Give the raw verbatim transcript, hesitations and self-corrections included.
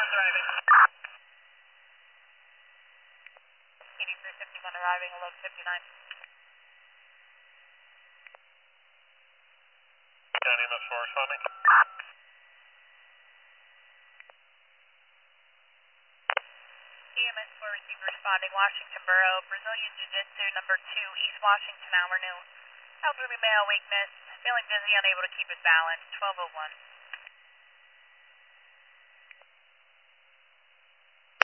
driving. eighty-three fifty-one arriving, eleven fifty-nine. County M S four responding. E M S four receiver responding, Washington Borough, Brazilian Jiu-Jitsu, number two, East Washington Avenue. Elderly male, weakness, feeling dizzy, unable to keep his balance, twelve oh one.